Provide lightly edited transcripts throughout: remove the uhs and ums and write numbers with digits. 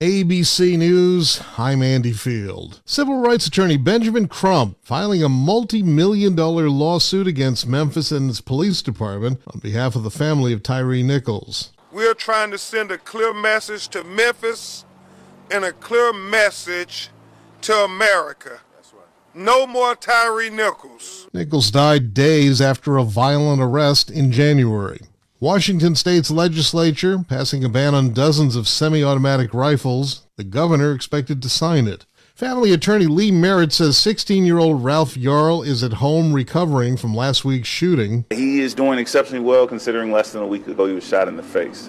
ABC News, I'm Andy Field. Civil rights attorney Benjamin Crump filing a multi-million-dollar lawsuit against Memphis and its police department on behalf of the family of Tyree Nichols. We're trying to send a clear message to Memphis and a clear message to America. No more Tyree Nichols. Nichols died days after a violent arrest in January. Washington State's legislature passing a ban on dozens of semi-automatic rifles. The governor expected to sign it. Family attorney Lee Merritt says 16-year-old Ralph Yarl is at home recovering from last week's shooting. He is doing exceptionally well considering less than a week ago he was shot in the face.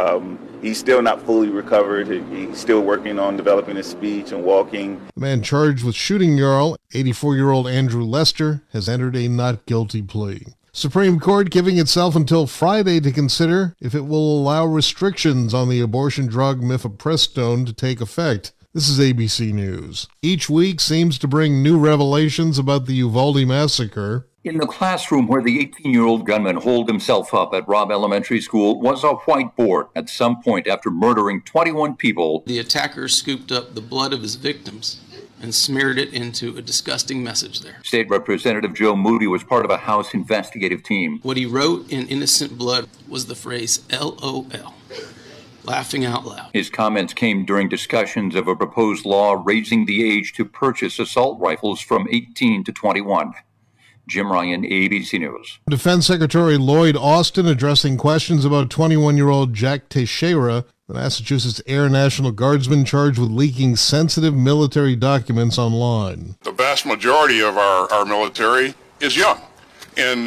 He's still not fully recovered. He's still working on developing his speech and walking. The man charged with shooting Yarl, 84-year-old Andrew Lester, has entered a not guilty plea. Supreme Court giving itself until Friday to consider if it will allow restrictions on the abortion drug mifepristone to take effect. This is ABC News. Each week seems to bring new revelations about the Uvalde massacre. In the classroom where the 18-year-old gunman holed himself up at Robb Elementary School was a whiteboard. At some point after murdering 21 people, the attacker scooped up the blood of his victims and smeared it into a disgusting message there. State Representative Joe Moody was part of a House investigative team. What he wrote in Innocent Blood was the phrase LOL, laughing out loud. His comments came during discussions of a proposed law raising the age to purchase assault rifles from 18 to 21. Jim Ryan, ABC News. Defense Secretary Lloyd Austin addressing questions about 21-year-old Jack Teixeira, the Massachusetts Air National Guardsman charged with leaking sensitive military documents online. The vast majority of our military is young, and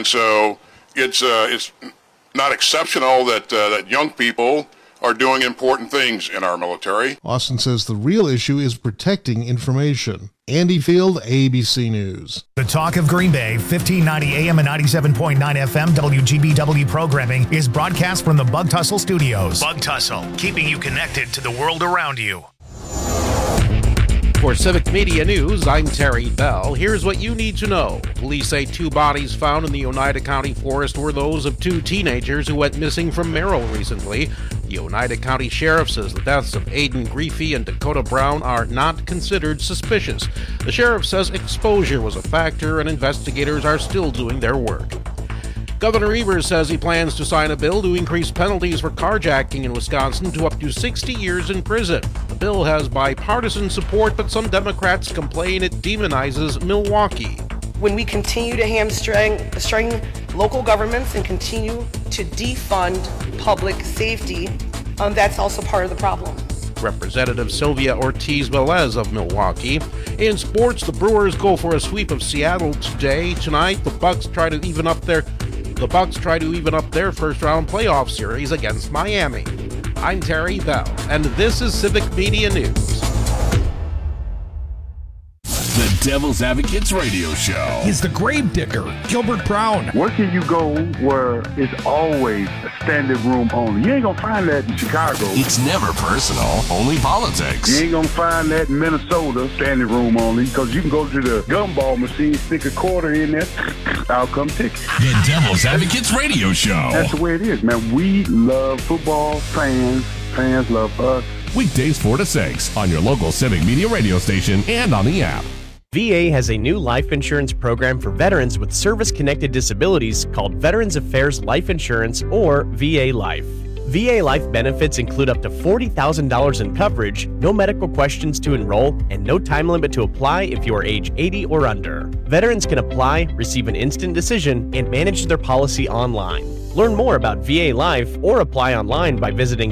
so it's not exceptional that young people are doing important things in our military. Austin says the real issue is protecting information. Andy Field, ABC News. The talk of Green Bay, 1590 AM and 97.9 FM WGBW programming is broadcast from the Bug Tussle Studios. Bug Tussle, keeping you connected to the world around you. For Civic Media News, I'm Terry Bell. Here's what you need to know. Police say 2 bodies found in the Oneida County forest were those of 2 teenagers who went missing from Merrill recently. The Oneida County Sheriff says the deaths of Aiden Griefey and Dakota Brown are not considered suspicious. The sheriff says exposure was a factor and investigators are still doing their work. Governor Evers says he plans to sign a bill to increase penalties for carjacking in Wisconsin to up to 60 years in prison. The bill has bipartisan support, but some Democrats complain it demonizes Milwaukee. When we continue to hamstring local governments and continue to defund public safety, that's also part of the problem. Representative Sylvia Ortiz-Velez of Milwaukee. In sports, the Brewers go for a sweep of Seattle today. Tonight, the Bucks try to even up their first-round playoff series against Miami. I'm Terry Bell, and this is Civic Media News. The Devil's Advocates Radio Show. He's the grave digger, Gilbert Brown. Where can you go where it's always a standing room only? You ain't gonna find that in Chicago. It's never personal, only politics. You ain't gonna find that in Minnesota, standing room only, because you can go to the gumball machine, stick a quarter in there, I'll come take it. The Devil's Advocates Radio Show. That's the way it is, man. We love football, fans love us. Weekdays 4 to 6 on your local Civic Media radio station and on the app. VA has a new life insurance program for veterans with service-connected disabilities called Veterans Affairs Life Insurance, or VA Life. VA Life benefits include up to $40,000 in coverage, no medical questions to enroll, and no time limit to apply if you are age 80 or under. Veterans can apply, receive an instant decision, and manage their policy online. Learn more about VA Life or apply online by visiting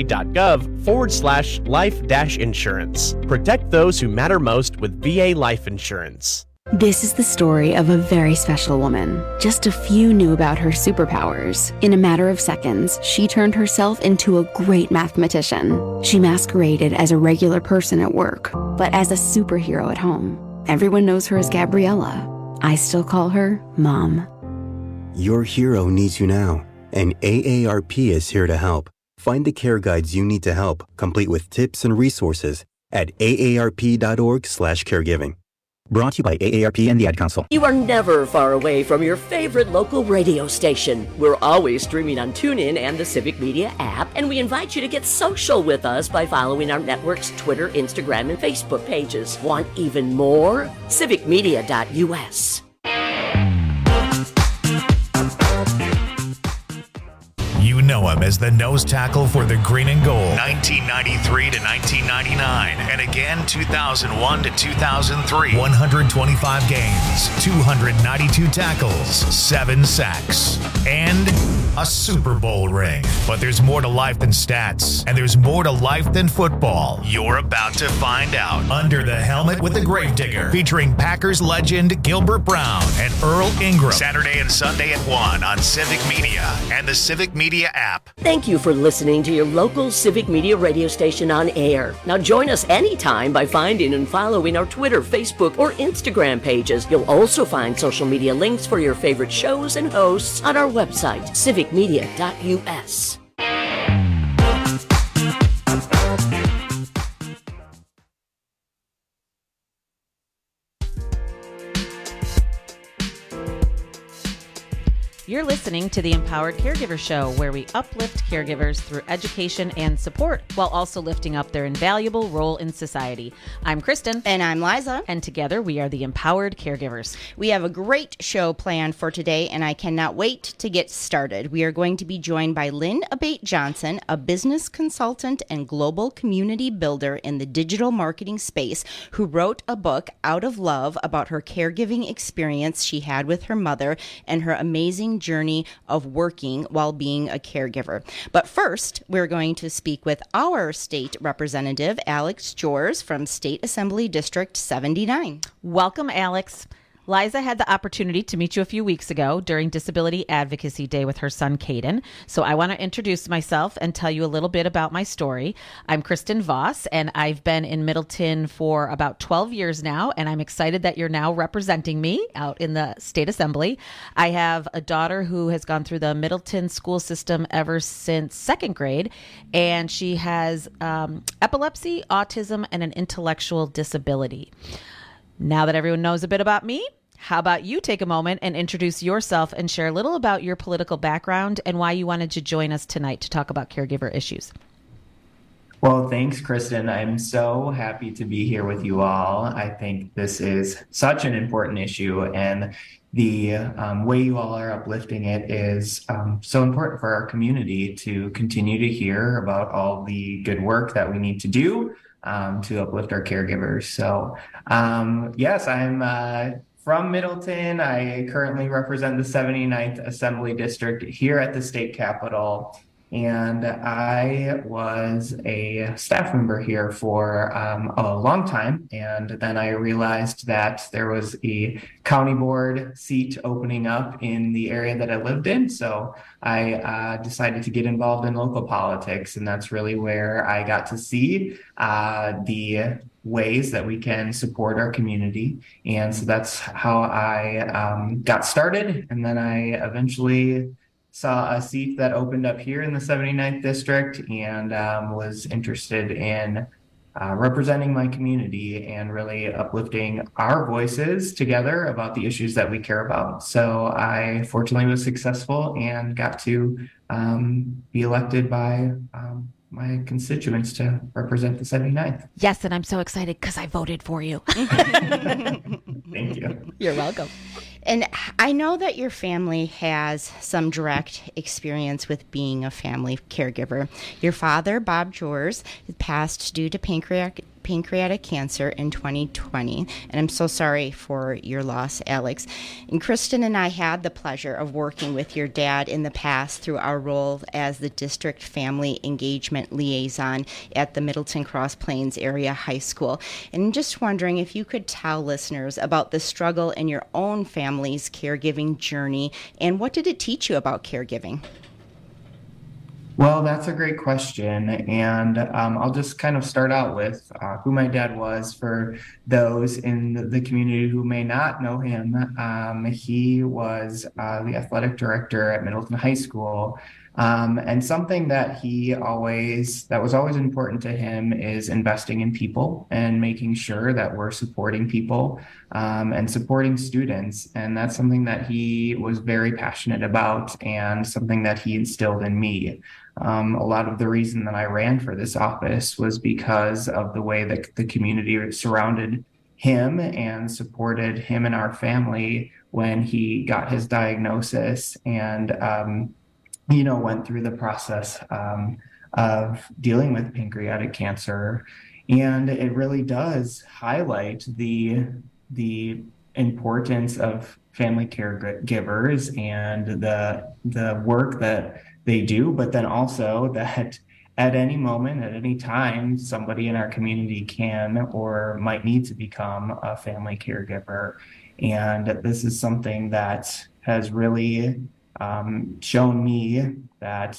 va.gov/life-insurance. Protect those who matter most with VA Life Insurance. This is the story of a very special woman. Just a few knew about her superpowers. In a matter of seconds, she turned herself into a great mathematician. She masqueraded as a regular person at work, but as a superhero at home. Everyone knows her as Gabriella. I still call her Mom. Your hero needs you now, and AARP is here to help. Find the care guides you need to help, complete with tips and resources at aarp.org/caregiving. Brought to you by AARP and the Ad Council. You are never far away from your favorite local radio station. We're always streaming on TuneIn and the Civic Media app, and we invite you to get social with us by following our network's Twitter, Instagram, and Facebook pages. Want even more? civicmedia.us. You know him as the nose tackle for the Green and Gold, 1993 to 1999, and again 2001 to 2003. 125 games, 292 tackles, 7 sacks, and a Super Bowl ring. But there's more to life than stats, and there's more to life than football. You're about to find out. Under the Helmet with the Gravedigger, featuring Packers legend Gilbert Brown and Earl Ingram. Saturday and Sunday at 1 on Civic Media and the Civic Media app. Thank you for listening to your local Civic Media radio station on air. Now join us anytime by finding and following our Twitter, Facebook, or Instagram pages. You'll also find social media links for your favorite shows and hosts on our website, civicmedia.us. You're listening to the Empowered Caregiver Show, where we uplift caregivers through education and support while also lifting up their invaluable role in society. I'm Kristen. And I'm Liza. And together we are the Empowered Caregivers. We have a great show planned for today, and I cannot wait to get started. We are going to be joined by Lynn Abate-Johnson, a business consultant and global community builder in the digital marketing space, who wrote a book, Out of Love, about her caregiving experience she had with her mother and her amazing journey of working while being a caregiver. But first, we're going to speak with our state representative, Alex Jors from State Assembly District 79. Welcome, Alex. Liza had the opportunity to meet you a few weeks ago during Disability Advocacy Day with her son, Caden. So I want to introduce myself and tell you a little bit about my story. I'm Kristen Voss, and I've been in Middleton for about 12 years now, and I'm excited that you're now representing me out in the State Assembly. I have a daughter who has gone through the Middleton school system ever since second grade, and she has epilepsy, autism, and an intellectual disability. Now that everyone knows a bit about me, how about you take a moment and introduce yourself and share a little about your political background and why you wanted to join us tonight to talk about caregiver issues. Well, thanks, Kristen. I'm so happy to be here with you all. I think this is such an important issue, and the way you all are uplifting it is so important for our community to continue to hear about all the good work that we need to do to uplift our caregivers. So, yes, I'm from Middleton. I currently represent the 79th Assembly District here at the state capitol. And I was a staff member here for a long time. And then I realized that there was a county board seat opening up in the area that I lived in. So I decided to get involved in local politics. And that's really where I got to see the ways that we can support our community. And so that's how I got started. And then I eventually saw a seat that opened up here in the 79th district and was interested in representing my community and really uplifting our voices together about the issues that we care about. So I fortunately was successful and got to be elected by my constituents to represent the 79th. Yes, and I'm so excited because I voted for you. Thank you. You're welcome. And I know that your family has some direct experience with being a family caregiver. Your father, Bob Jors, passed due to pancreatic cancer in 2020. And I'm so sorry for your loss, Alex. And Kristen and I had the pleasure of working with your dad in the past through our role as the district family engagement liaison at the Middleton Cross Plains Area High School. And I'm just wondering if you could tell listeners about the struggle in your own family's caregiving journey, and what did it teach you about caregiving? Well, that's a great question. And I'll just kind of start out with who my dad was for those in the community who may not know him. He was the athletic director at Middleton High School. And something that was always important to him is investing in people and making sure that we're supporting people and supporting students. And that's something that he was very passionate about and something that he instilled in me. A lot of the reason that I ran for this office was because of the way that the community surrounded him and supported him and our family when he got his diagnosis and went through the process of dealing with pancreatic cancer. And it really does highlight the importance of family caregivers and the work that they do, but then also that at any moment, at any time, somebody in our community can or might need to become a family caregiver. And this is something that has really shown me that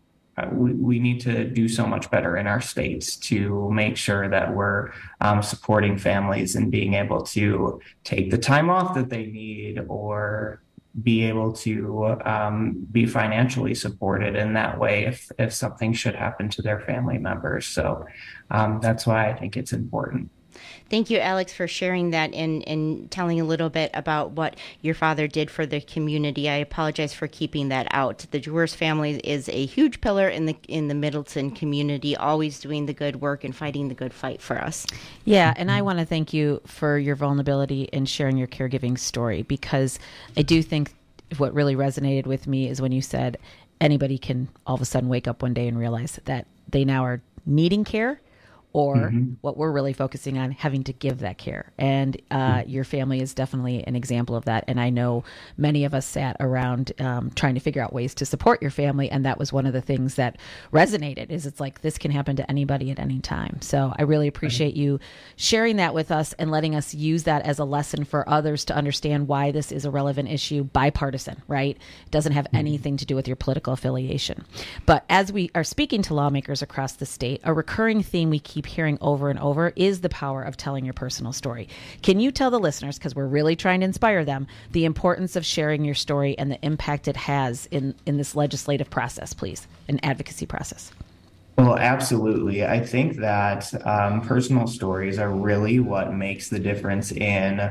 we need to do so much better in our states to make sure that we're supporting families and being able to take the time off that they need or be able to be financially supported in that way if something should happen to their family members. So that's why I think it's important. Thank you, Alex, for sharing that and telling a little bit about what your father did for the community. I apologize for keeping that out. The Jewers family is a huge pillar in the Middleton community, always doing the good work and fighting the good fight for us. Yeah, and I want to thank you for your vulnerability and sharing your caregiving story, because I do think what really resonated with me is when you said anybody can all of a sudden wake up one day and realize that they now are needing care, or what we're really focusing on, having to give that care. And your family is definitely an example of that. And I know many of us sat around trying to figure out ways to support your family. And that was one of the things that resonated, is it's like, this can happen to anybody at any time. So I really appreciate you sharing that with us and letting us use that as a lesson for others to understand why this is a relevant issue, bipartisan, right? It doesn't have anything to do with your political affiliation. But as we are speaking to lawmakers across the state, a recurring theme we keep hearing over and over is the power of telling your personal story. Can you tell the listeners, because we're really trying to inspire them, the importance of sharing your story and the impact it has in this legislative process, please, an advocacy process? Well, absolutely. I think that personal stories are really what makes the difference in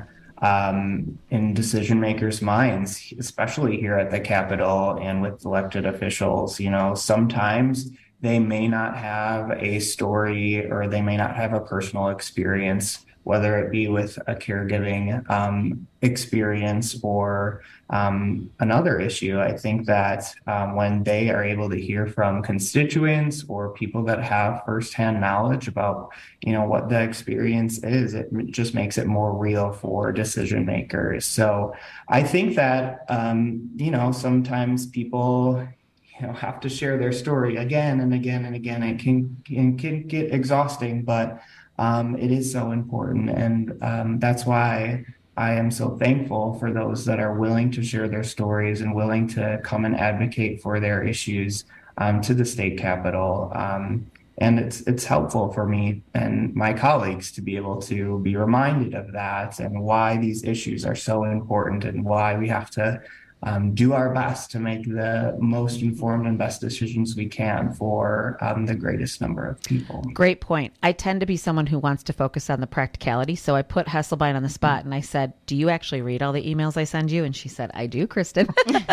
decision makers' minds, especially here at the Capitol and with elected officials. Sometimes they may not have a story or they may not have a personal experience, whether it be with a caregiving experience or another issue. I think that when they are able to hear from constituents or people that have firsthand knowledge about, what the experience is, it just makes it more real for decision makers. So I think that, sometimes people have to share their story again and again and again. It can get exhausting, but it is so important. And that's why I am so thankful for those that are willing to share their stories and willing to come and advocate for their issues to the state capitol. And it's helpful for me and my colleagues to be able to be reminded of that and why these issues are so important and why we have to do our best to make the most informed and best decisions we can for the greatest number of people. Great point. I tend to be someone who wants to focus on the practicality. So I put Hesselbein on the spot and I said, do you actually read all the emails I send you? And she said, I do, Kristen.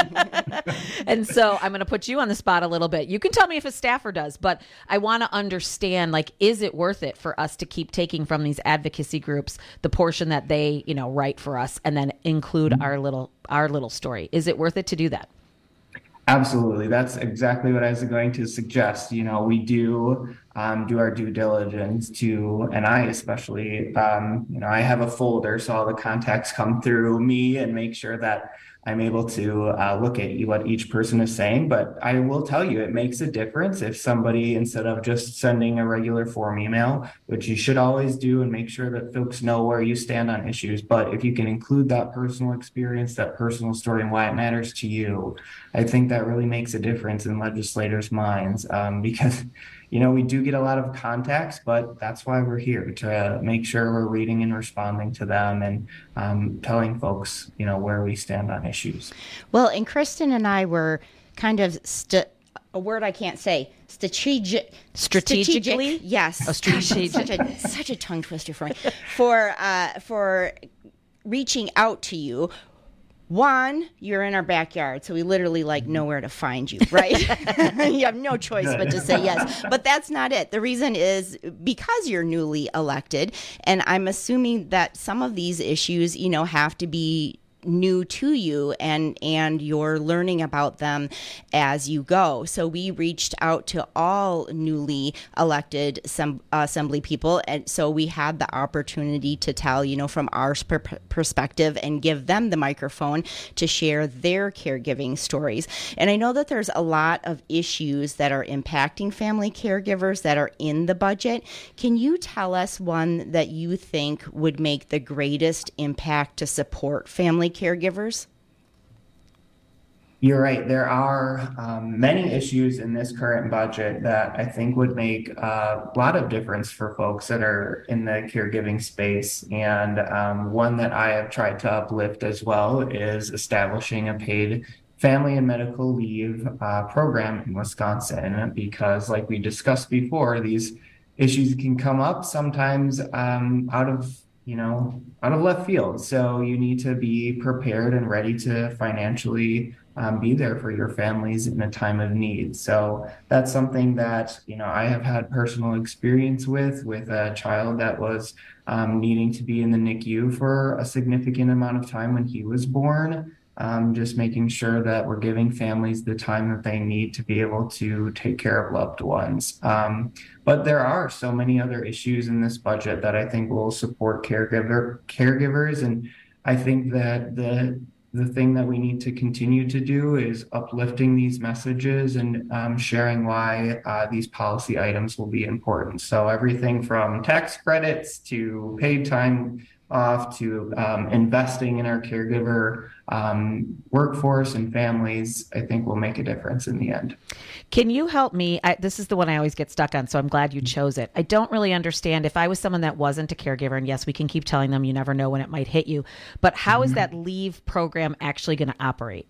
And so I'm going to put you on the spot a little bit. You can tell me if a staffer does, but I want to understand, is it worth it for us to keep taking from these advocacy groups the portion that they, write for us and then include our little story? Is it worth it to do that? Absolutely. That's exactly what I was going to suggest. We do our due diligence and I especially, I have a folder, so all the contacts come through me and make sure that I'm able to look at what each person is saying. But I will tell you, it makes a difference if somebody, instead of just sending a regular form email, which you should always do and make sure that folks know where you stand on issues. But if you can include that personal experience, that personal story, and why it matters to you, I think that really makes a difference in legislators' minds, because we do get a lot of contacts, but that's why we're here, to make sure we're reading and responding to them and telling folks, where we stand on issues. Well, and Kristen and I were kind of a word I can't say. Strategically? Yes. Oh, strategic. Such a tongue twister for me. For reaching out to you. One, you're in our backyard, so we literally know where to find you, right? You have no choice but to say yes. But that's not it. The reason is because you're newly elected, and I'm assuming that some of these issues, have to be new to you, and you're learning about them as you go. So we reached out to all newly elected assembly people, and so we had the opportunity to tell, from our perspective, and give them the microphone to share their caregiving stories. And I know that there's a lot of issues that are impacting family caregivers that are in the budget. Can you tell us one that you think would make the greatest impact to support family caregivers? You're right. There are many issues in this current budget that I think would make a lot of difference for folks that are in the caregiving space. And one that I have tried to uplift as well is establishing a paid family and medical leave program in Wisconsin, because like we discussed before, these issues can come up sometimes out of left field. So you need to be prepared and ready to financially be there for your families in a time of need. So that's something that, I have had personal experience with a child that was needing to be in the NICU for a significant amount of time when he was born. Just making sure that we're giving families the time that they need to be able to take care of loved ones. But there are so many other issues in this budget that I think will support caregivers. And I think that the thing that we need to continue to do is uplifting these messages and sharing why these policy items will be important. So everything from tax credits to paid time off to investing in our caregiver workforce and families, I think will make a difference in the end. Can you help me? This is the one I always get stuck on, so I'm glad you chose it. I don't really understand if I was someone that wasn't a caregiver, and yes, we can keep telling them you never know when it might hit you, but how is that leave program actually going to operate?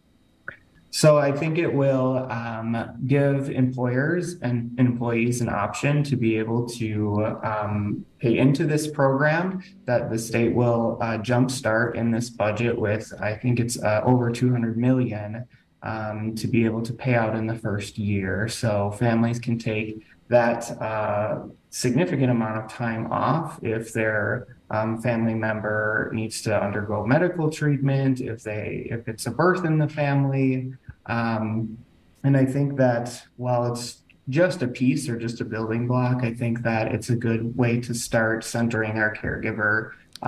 So I think it will give employers and employees an option to be able to pay into this program that the state will jumpstart in this budget with. I think it's over $200 million to be able to pay out in the first year. So families can take that significant amount of time off if their family member needs to undergo medical treatment, if it's a birth in the family. And I think that while it's just a piece or just a building block, I think that it's a good way to start centering our caregiver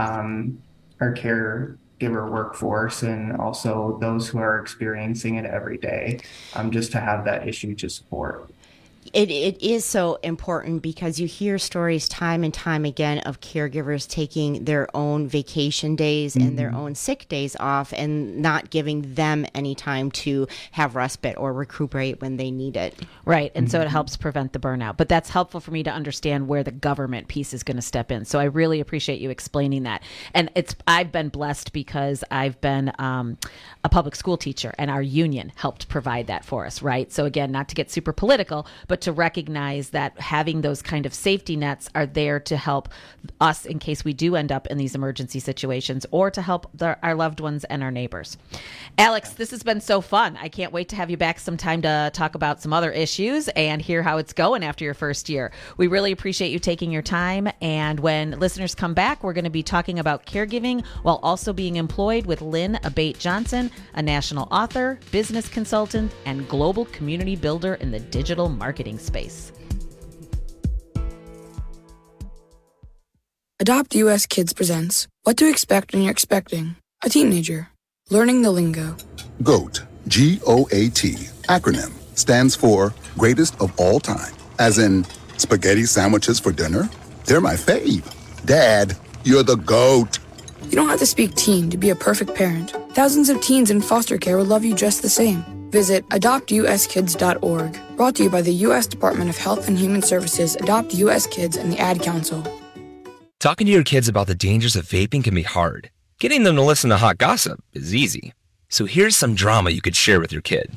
workforce, and also those who are experiencing it every day, just to have that issue to support. It is so important because you hear stories time and time again of caregivers taking their own vacation days and their own sick days off and not giving them any time to have respite or recuperate when they need it. Right. And so it helps prevent the burnout. But that's helpful for me to understand where the government piece is going to step in. So I really appreciate you explaining that. And I've been blessed because I've been a public school teacher, and our union helped provide that for us. Right. So again, not to get super political, but to recognize that having those kind of safety nets are there to help us in case we do end up in these emergency situations, or to help our loved ones and our neighbors. Alex, this has been so fun. I can't wait to have you back sometime to talk about some other issues and hear how it's going after your first year. We really appreciate you taking your time. And when listeners come back, we're going to be talking about caregiving while also being employed with Lynn Abate Johnson, a national author, business consultant, and global community builder in the digital marketing space. Adopt US Kids presents What to Expect When You're Expecting a Teenager. Learning the lingo. GOAT, G-O-A-T, acronym, stands for greatest of all time. As in, spaghetti sandwiches for dinner? They're my fave. Dad, you're the GOAT. You don't have to speak teen to be a perfect parent. Thousands of teens in foster care will love you just the same. Visit adoptuskids.org. Brought to you by the U.S. Department of Health and Human Services, Adopt U.S. Kids, and the Ad Council. Talking to your kids about the dangers of vaping can be hard. Getting them to listen to hot gossip is easy. So here's some drama you could share with your kid.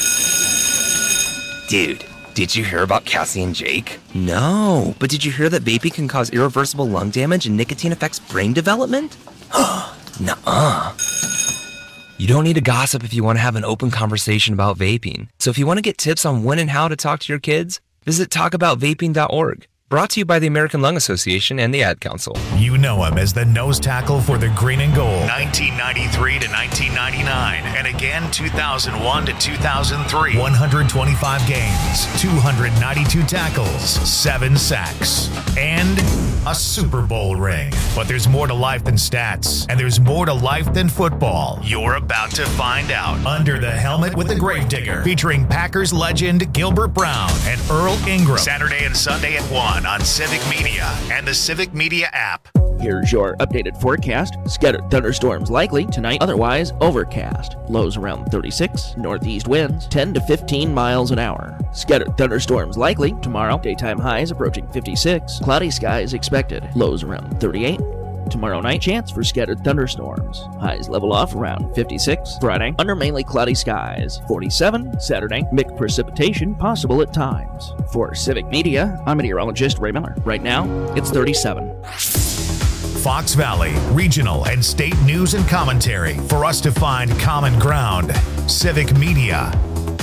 Dude, did you hear about Cassie and Jake? No, but did you hear that vaping can cause irreversible lung damage and nicotine affects brain development? Nuh-uh. You don't need to gossip if you want to have an open conversation about vaping. So if you want to get tips on when and how to talk to your kids, visit talkaboutvaping.org. Brought to you by the American Lung Association and the Ad Council. You know him as the nose tackle for the Green and Gold, 1993 to 1999, and again 2001 to 2003. 125 games, 292 tackles, 7 sacks, and a Super Bowl ring. But there's more to life than stats, and there's more to life than football. You're about to find out. Under the Helmet with the Gravedigger, featuring Packers legend Gilbert Brown and Earl Ingram. Saturday and Sunday at 1 on Civic Media and the Civic Media app. Here's your updated forecast. Scattered thunderstorms likely tonight, otherwise overcast. Lows around 36, northeast winds 10 to 15 miles an hour. Scattered thunderstorms likely tomorrow, daytime highs approaching 56. Cloudy skies expected, lows around 38. Tomorrow night, chance for scattered thunderstorms. Highs level off around 56. Friday, under mainly cloudy skies. 47. Saturday, mixed precipitation possible at times. For Civic Media, I'm meteorologist Ray Miller. Right now, it's 37. Fox Valley, regional and state news and commentary for us to find common ground. Civic Media.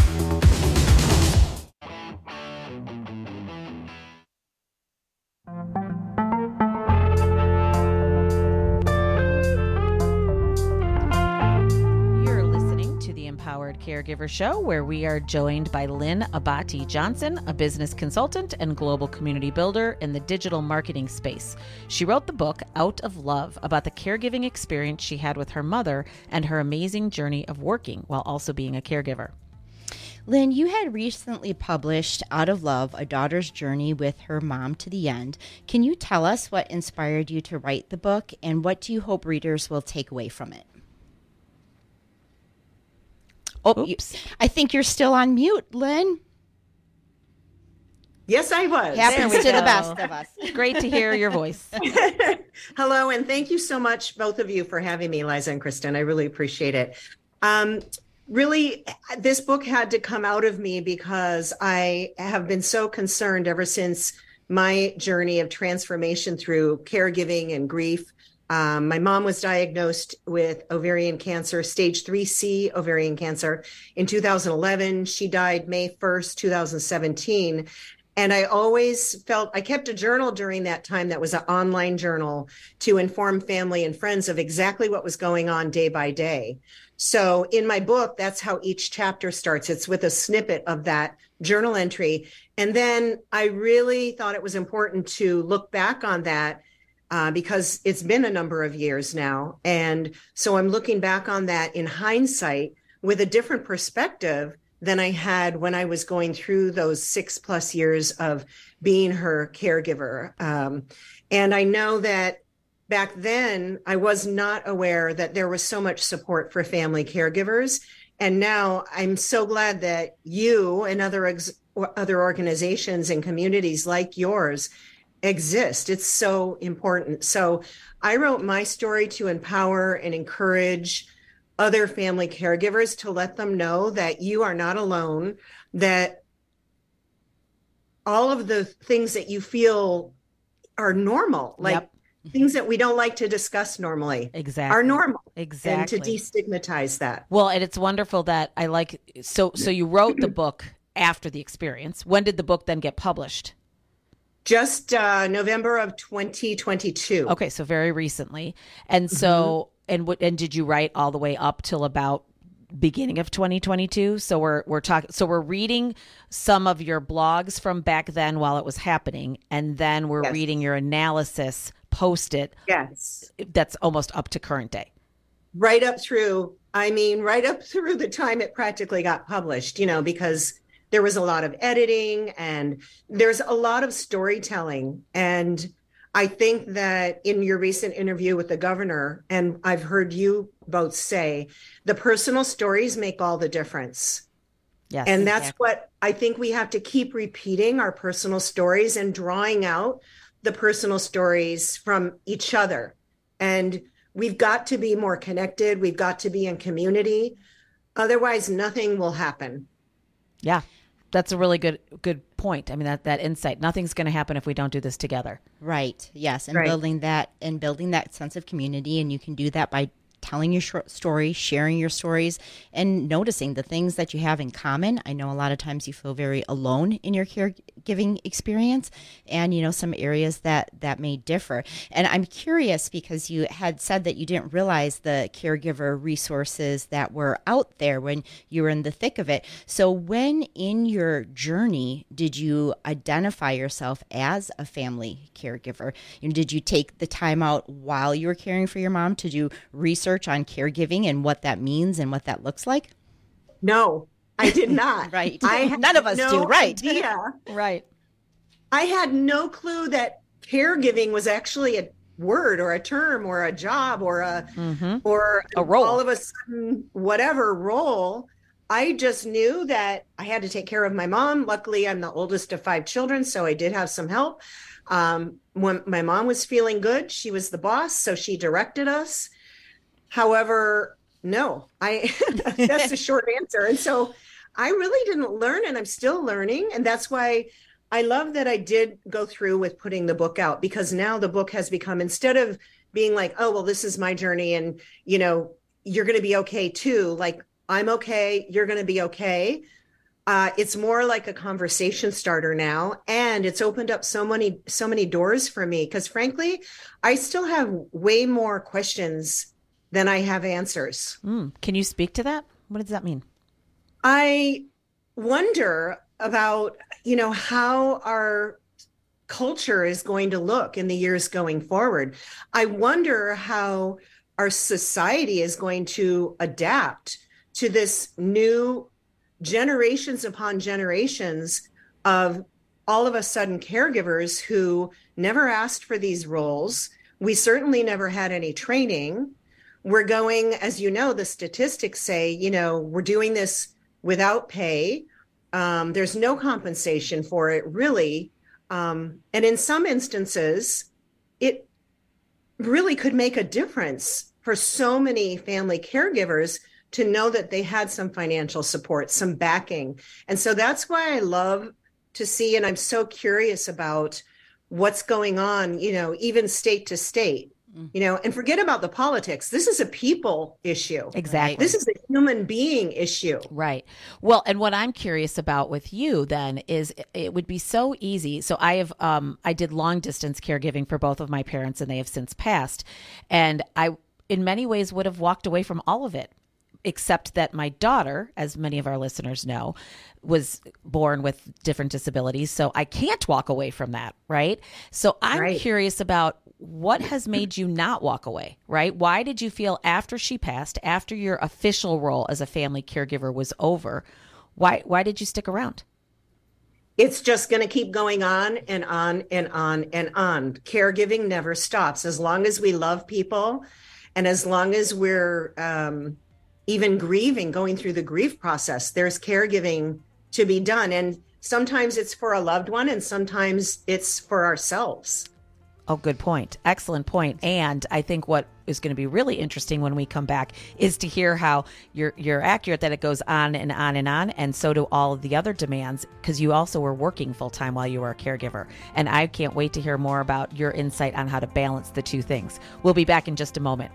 Caregiver Show, where we are joined by Lynn Abati Johnson, a business consultant and global community builder in the digital marketing space. She wrote the book Out of Love about the caregiving experience she had with her mother and her amazing journey of working while also being a caregiver. Lynn, you had recently published Out of Love, A Daughter's Journey with Her Mom to the End. Can you tell us what inspired you to write the book, and what do you hope readers will take away from it? Oh, I think you're still on mute, Lynn. Yes, I was. Happens to the best of us. Great to hear your voice. Hello, and thank you so much, both of you, for having me, Liza and Kristen. I really appreciate it. Really, this book had to come out of me because I have been so concerned ever since my journey of transformation through caregiving and grief. My mom was diagnosed with ovarian cancer, stage 3C ovarian cancer in 2011. She died May 1st, 2017. And I always felt, I kept a journal during that time that was an online journal to inform family and friends of exactly what was going on day by day. So in my book, that's how each chapter starts. It's with a snippet of that journal entry. And then I really thought it was important to look back on that because it's been a number of years now. And so I'm looking back on that in hindsight with a different perspective than I had when I was going through those 6+ years of being her caregiver. And I know that back then I was not aware that there was so much support for family caregivers. And now I'm so glad that you and other organizations and communities like yours exist. It's so important. So I wrote my story to empower and encourage other family caregivers, to let them know that you are not alone, that all of the things that you feel are normal, like things that we don't like to discuss normally, are normal. Exactly. And to destigmatize that. Well, and it's wonderful that so you wrote the book after the experience. When did the book then get published? Just November of 2022. Okay, so very recently. And so, and did you write all the way up till about beginning of 2022? So we're talking. So we're reading some of your blogs from back then while it was happening, and then we're reading your analysis post it. Yes, that's almost up to current day. right up through the time it practically got published, because there was a lot of editing and there's a lot of storytelling. And I think that in your recent interview with the governor, and I've heard you both say, the personal stories make all the difference. Yes, and that's what I think we have to keep repeating, our personal stories and drawing out the personal stories from each other. And we've got to be more connected. We've got to be in community. Otherwise, nothing will happen. Yeah, that's a really good point. I mean, that insight. Nothing's going to happen if we don't do this together. Right. Yes. And building that sense of community. And you can do that by telling your story, sharing your stories, and noticing the things that you have in common. I know a lot of times you feel very alone in your caregiving experience, and some areas that may differ. And I'm curious because you had said that you didn't realize the caregiver resources that were out there when you were in the thick of it. So when in your journey did you identify yourself as a family caregiver? Did you take the time out while you were caring for your mom to do research on caregiving and what that means and what that looks like? No, I did not. Right. None of us do. Right. Idea. Right. I had no clue that caregiving was actually a word or a term or a job or a role. All of a sudden, whatever role. I just knew that I had to take care of my mom. Luckily, I'm the oldest of 5 children, so I did have some help. When my mom was feeling good, she was the boss, so she directed us. However, no, that's the short answer. And so I really didn't learn, and I'm still learning. And that's why I love that I did go through with putting the book out, because now the book has become, instead of being like, oh, well, this is my journey and, you're going to be okay too. Like, I'm okay. You're going to be okay. It's more like a conversation starter now. And it's opened up so many doors for me, because frankly, I still have way more questions than I have answers. Can you speak to that? What does that mean? I wonder about, how our culture is going to look in the years going forward. I wonder how our society is going to adapt to this new generations upon generations of all of a sudden caregivers who never asked for these roles. We certainly never had any training. We're going, as you know, the statistics say, we're doing this without pay. There's no compensation for it, really. And in some instances, it really could make a difference for so many family caregivers to know that they had some financial support, some backing. And so that's why I love to see, and I'm so curious about what's going on, even state to state. And forget about the politics. This is a people issue. Exactly. This is a human being issue. Right. Well, and what I'm curious about with you then is it would be so easy. So I did long distance caregiving for both of my parents, and they have since passed. And I, in many ways, would have walked away from all of it, except that my daughter, as many of our listeners know, was born with different disabilities. So I can't walk away from that, right? So I'm curious about what has made you not walk away, right? Why did you feel after she passed, after your official role as a family caregiver was over, why did you stick around? It's just going to keep going on and on and on and on. Caregiving never stops. As long as we love people, and as long as we're even grieving, going through the grief process, there's caregiving to be done. And sometimes it's for a loved one, and sometimes it's for ourselves. Oh, good point. Excellent point. And I think what is going to be really interesting when we come back is to hear how you're accurate that it goes on and on and on. And so do all of the other demands, because you also were working full time while you were a caregiver. And I can't wait to hear more about your insight on how to balance the two things. We'll be back in just a moment.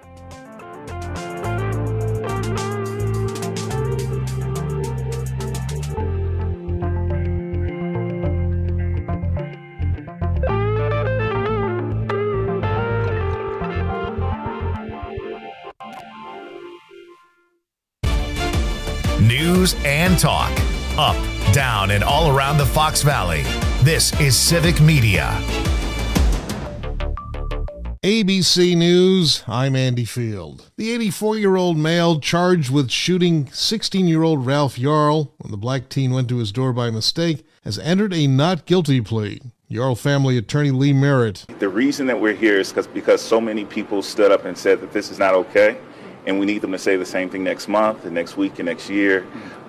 News and talk. Up, down, and all around the Fox Valley. This is Civic Media. ABC News, I'm Andy Field. The 84-year-old male charged with shooting 16-year-old Ralph Yarl when the black teen went to his door by mistake has entered a not guilty plea. Yarl family attorney Lee Merritt. The reason that we're here is because so many people stood up and said that this is not okay, and we need them to say the same thing next month, and next week, and next year.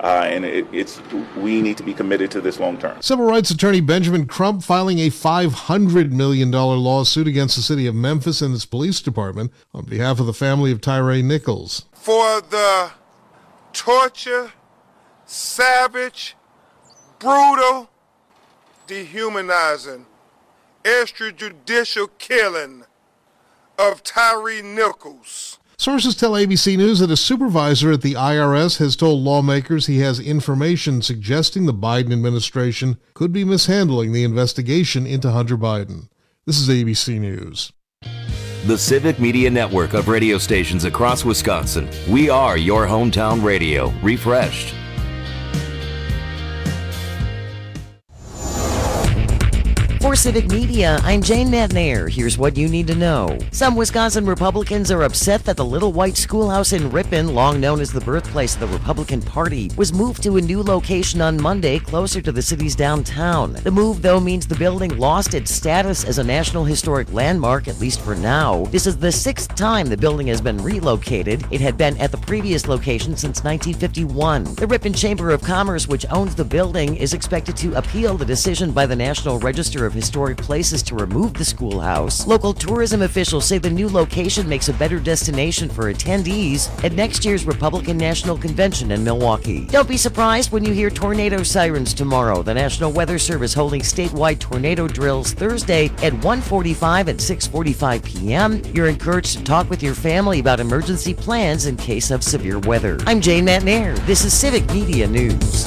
We need to be committed to this long term. Civil rights attorney Benjamin Crump filing a $500 million lawsuit against the city of Memphis and its police department on behalf of the family of Tyree Nichols. For the torture, savage, brutal, dehumanizing, extrajudicial killing of Tyree Nichols. Sources tell ABC News that a supervisor at the IRS has told lawmakers he has information suggesting the Biden administration could be mishandling the investigation into Hunter Biden. This is ABC News. The Civic Media Network of radio stations across Wisconsin. We are your hometown radio, refreshed. For Civic Media, I'm Jane Matnair. Here's what you need to know. Some Wisconsin Republicans are upset that the Little White Schoolhouse in Ripon, long known as the birthplace of the Republican Party, was moved to a new location on Monday closer to the city's downtown. The move, though, means the building lost its status as a National Historic Landmark, at least for now. This is the 6th time the building has been relocated. It had been at the previous location since 1951. The Ripon Chamber of Commerce, which owns the building, is expected to appeal the decision by the National Register of Historic Places to remove the schoolhouse. Local tourism officials say the new location makes a better destination for attendees at next year's Republican National Convention in Milwaukee. Don't be surprised when you hear tornado sirens tomorrow. The National Weather Service holding statewide tornado drills Thursday at 1:45 and 6:45 p.m. You're encouraged to talk with your family about emergency plans in case of severe weather. I'm Jane Matnair. This is Civic Media News.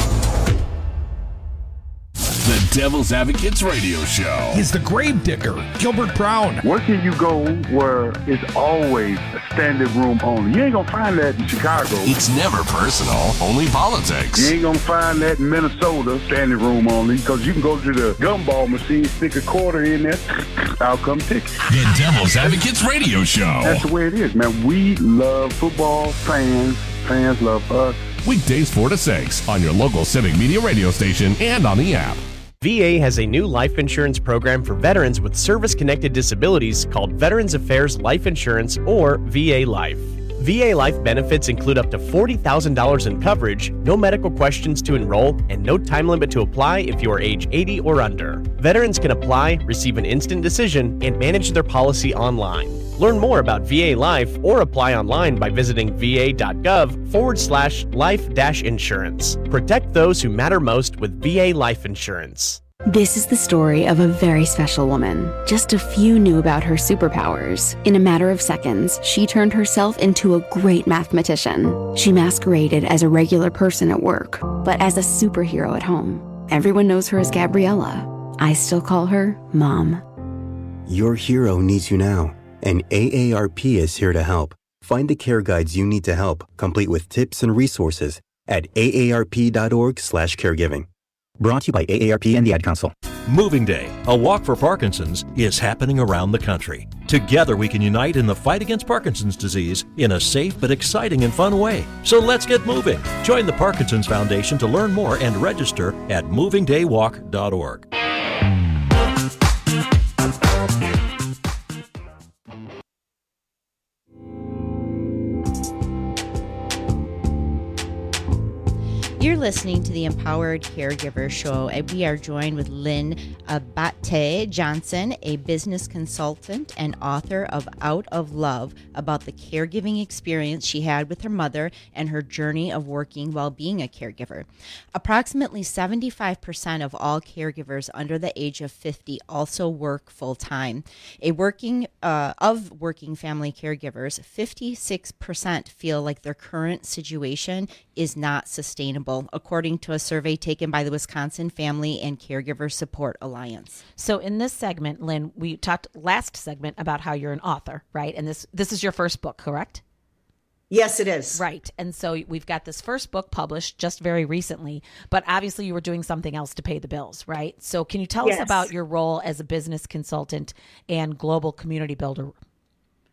The Devil's Advocates Radio Show. He's the grave digger, Gilbert Brown. Where can you go where it's always a standing room only? You ain't gonna find that in Chicago. It's never personal, only politics. You ain't gonna find that in Minnesota, standing room only, because you can go to the gumball machine, stick a quarter in there, I'll come take it. The Devil's Advocates Radio Show. That's the way it is, man. We love football, fans love us. Weekdays 4 to 6 on your local Civic Media radio station and on the app. VA has a new life insurance program for veterans with service-connected disabilities called Veterans Affairs Life Insurance, or VA Life. VA Life benefits include up to $40,000 in coverage, no medical questions to enroll, and no time limit to apply if you are age 80 or under. Veterans can apply, receive an instant decision, and manage their policy online. Learn more about VA Life or apply online by visiting va.gov/life-insurance. Protect those who matter most with VA Life Insurance. This is the story of a very special woman. Just a few knew about her superpowers. In a matter of seconds, she turned herself into a great mathematician. She masqueraded as a regular person at work, but as a superhero at home. Everyone knows her as Gabriella. I still call her Mom. Your hero needs you now, and AARP is here to help. Find the care guides you need to help, complete with tips and resources at aarp.org/caregiving. Brought to you by AARP and the Ad Council. Moving Day, a walk for Parkinson's, is happening around the country. Together we can unite in the fight against Parkinson's disease in a safe but exciting and fun way. So let's get moving. Join the Parkinson's Foundation to learn more and register at movingdaywalk.org. You're listening to the Empowered Caregiver Show, and we are joined with Lynn Abate Johnson, a business consultant and author of Out of Love, about the caregiving experience she had with her mother and her journey of working while being a caregiver. Approximately 75% of all caregivers under the age of 50 also work full-time. Working family caregivers, 56% feel like their current situation is not sustainable, according to a survey taken by the Wisconsin Family and Caregiver Support Alliance. So in this segment, Lynn, we talked last segment about how you're an author, right? And this is your first book, correct? Yes, it is. Right. And so we've got this first book published just very recently, but obviously you were doing something else to pay the bills, right? So can you tell us about your role as a business consultant and global community builder?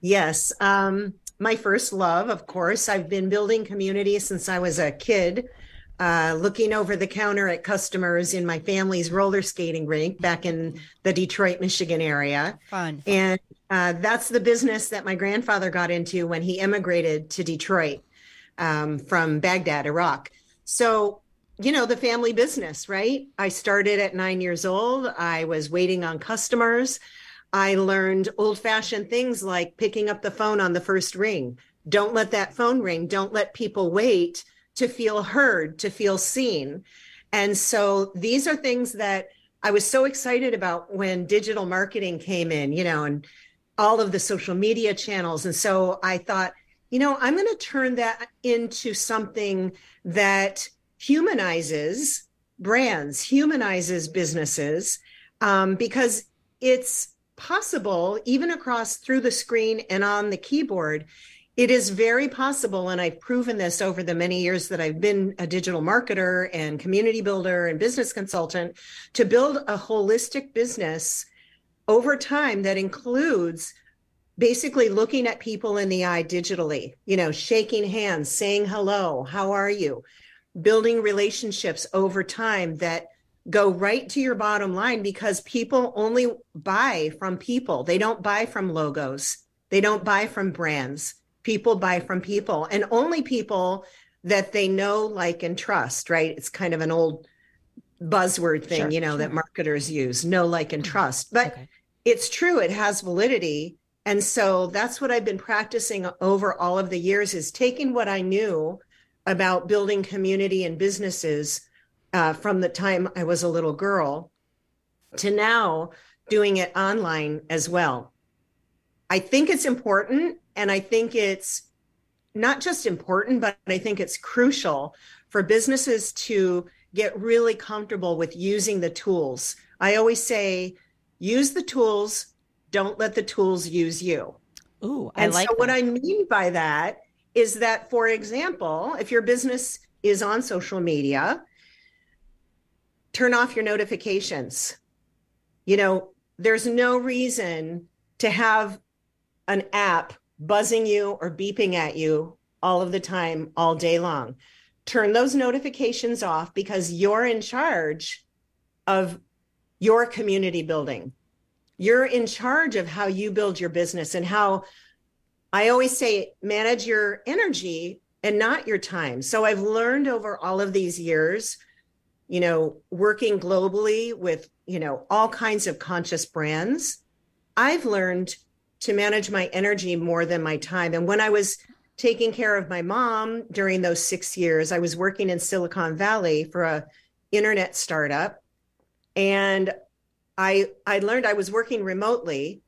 Yes. My first love, of course. I've been building community since I was a kid, looking over the counter at customers in my family's roller skating rink back in the Detroit, Michigan area. Fun. And that's the business that my grandfather got into when he immigrated to Detroit from Baghdad, Iraq. So, the family business, right? I started at 9 years old. I was waiting on customers. I learned old-fashioned things like picking up the phone on the first ring. Don't let that phone ring. Don't let people wait to feel heard, to feel seen. And so these are things that I was so excited about when digital marketing came in, and all of the social media channels. And so I thought, I'm going to turn that into something that humanizes brands, humanizes businesses, because it's possible, even across through the screen and on the keyboard. It is very possible, and I've proven this over the many years that I've been a digital marketer and community builder and business consultant, to build a holistic business over time that includes basically looking at people in the eye digitally, shaking hands, saying hello, how are you, building relationships over time that go right to your bottom line, because people only buy from people. They don't buy from logos. They don't buy from brands. People buy from people, and only people that they know, like, and trust, right? It's kind of an old buzzword thing, that marketers use, know, like, and trust. But it's true. It has validity. And so that's what I've been practicing over all of the years, is taking what I knew about building community and businesses from the time I was a little girl to now doing it online as well. I think it's important, and I think it's not just important, but I think it's crucial for businesses to get really comfortable with using the tools. I always say, use the tools, don't let the tools use you. Ooh, and so what I mean by that is that, for example, if your business is on social media, turn off your notifications. There's no reason to have an app buzzing you or beeping at you all of the time, all day long. Turn those notifications off, because you're in charge of your community building. You're in charge of how you build your business, and how, I always say, manage your energy and not your time. So I've learned over all of these years, working globally with, all kinds of conscious brands, I've learned to manage my energy more than my time. And when I was taking care of my mom during those 6 years, I was working in Silicon Valley for a internet startup. And I learned I was working remotely.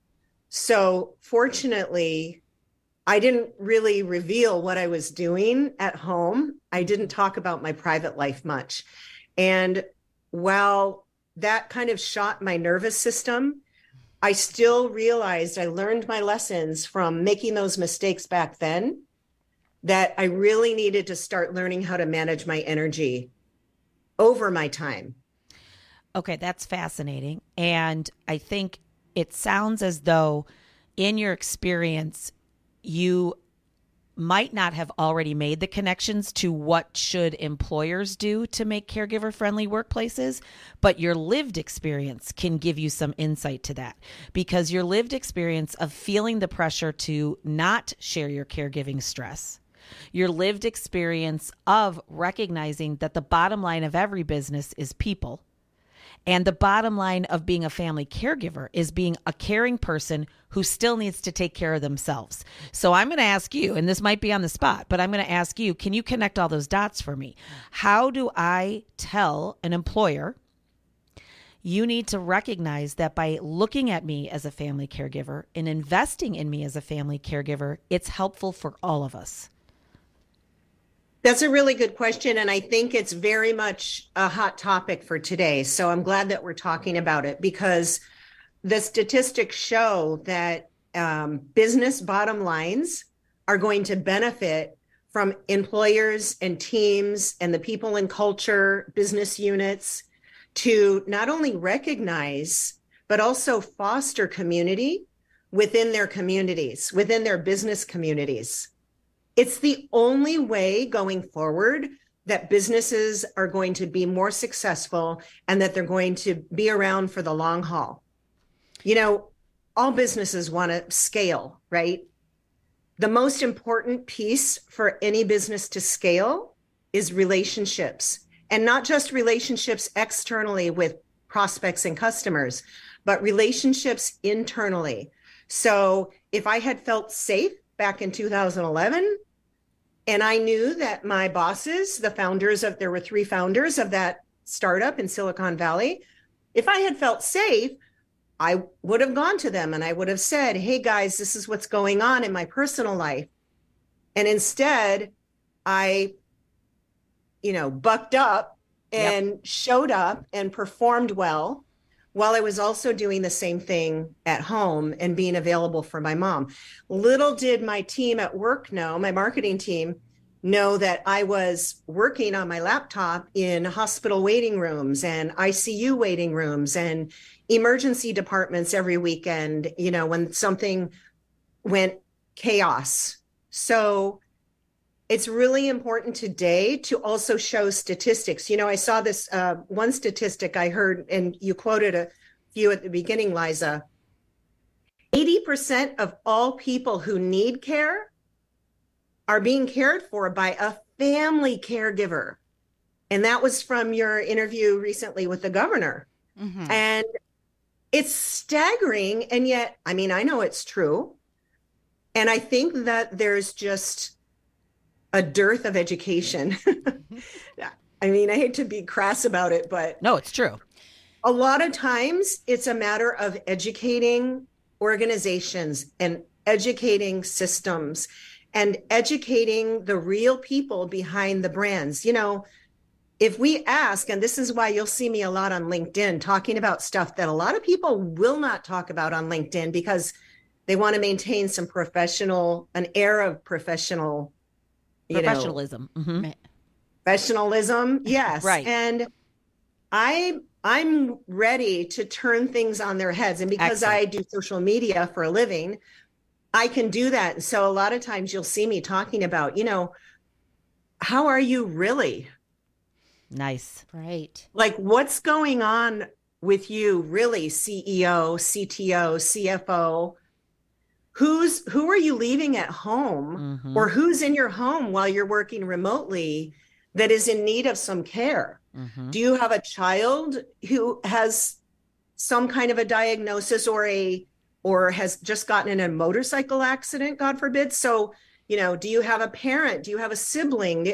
So fortunately, I didn't really reveal what I was doing at home. I didn't talk about my private life much. And while that kind of shot my nervous system, I still realized I learned my lessons from making those mistakes back then, that I really needed to start learning how to manage my energy over my time. Okay, that's fascinating. And I think it sounds as though in your experience, you might not have already made the connections to what should employers do to make caregiver-friendly workplaces, but your lived experience can give you some insight to that, because your lived experience of feeling the pressure to not share your caregiving stress, your lived experience of recognizing that the bottom line of every business is people, and the bottom line of being a family caregiver is being a caring person who still needs to take care of themselves. So I'm going to ask you, and this might be on the spot, but I'm going to ask you, can you connect all those dots for me? How do I tell an employer, you need to recognize that by looking at me as a family caregiver and investing in me as a family caregiver, it's helpful for all of us? That's a really good question. And I think it's very much a hot topic for today. So I'm glad that we're talking about it, because the statistics show that business bottom lines are going to benefit from employers and teams and the people in culture, business units, to not only recognize, but also foster community within their communities, within their business communities. It's the only way going forward that businesses are going to be more successful and that they're going to be around for the long haul. You know, all businesses want to scale, right? The most important piece for any business to scale is relationships, and not just relationships externally with prospects and customers, but relationships internally. So if I had felt safe back in 2011, and I knew that my bosses, there were 3 founders of that startup in Silicon Valley, if I had felt safe, I would have gone to them and I would have said, hey guys, this is what's going on in my personal life. And instead, I, bucked up and showed up and performed well, while I was also doing the same thing at home and being available for my mom. Little did my team at work know, my marketing team, know that I was working on my laptop in hospital waiting rooms and ICU waiting rooms and emergency departments every weekend, when something went chaos. So it's really important today to also show statistics. I saw this one statistic I heard, and you quoted a few at the beginning, Liza. 80% of all people who need care are being cared for by a family caregiver. And that was from your interview recently with the governor. Mm-hmm. And it's staggering. And yet, I know it's true. And I think that there's just a dearth of education. I hate to be crass about it, but no, it's true. A lot of times it's a matter of educating organizations and educating systems and educating the real people behind the brands. If we ask, and this is why you'll see me a lot on LinkedIn talking about stuff that a lot of people will not talk about on LinkedIn because they want to maintain some an air of professionalism. Mm-hmm. Professionalism, yes. Right. And I'm ready to turn things on their heads. And because Excellent. I do social media for a living, I can do that. And so a lot of times you'll see me talking about, how are you really? Nice. Right. Like what's going on with you really, CEO, CTO, CFO? Who are you leaving at home, mm-hmm. or who's in your home while you're working remotely that is in need of some care? Mm-hmm. Do you have a child who has some kind of a diagnosis or has just gotten in a motorcycle accident, God forbid? So, do you have a parent? Do you have a sibling?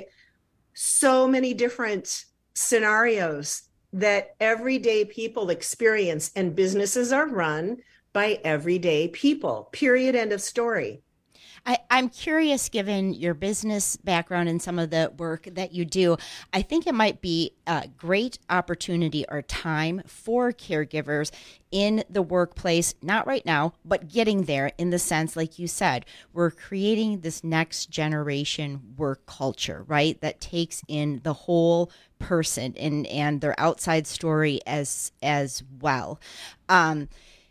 So many different scenarios that everyday people experience, and businesses are run by everyday people, period, end of story. I'm curious, given your business background and some of the work that you do, I think it might be a great opportunity or time for caregivers in the workplace, not right now, but getting there, in the sense, like you said, we're creating this next generation work culture, right? That takes in the whole person and their outside story as well. And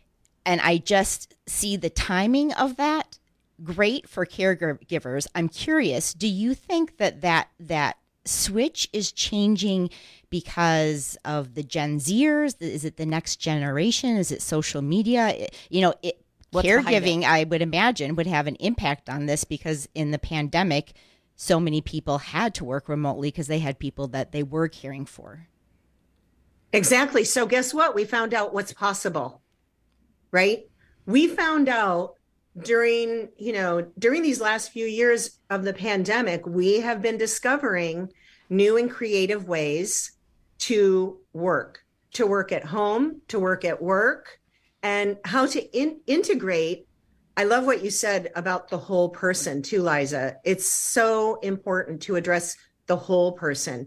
I just see the timing of that great for caregivers. I'm curious, do you think that switch is changing because of the Gen Zers? Is it the next generation? Is it social media? Caregiving, I would imagine, would have an impact on this, because in the pandemic, so many people had to work remotely because they had people that they were caring for. Exactly. So guess what? We found out what's possible, right? We found out during these last few years of the pandemic, we have been discovering new and creative ways to work at home, to work at work, and how to integrate. I love what you said about the whole person too, Liza. It's so important to address the whole person.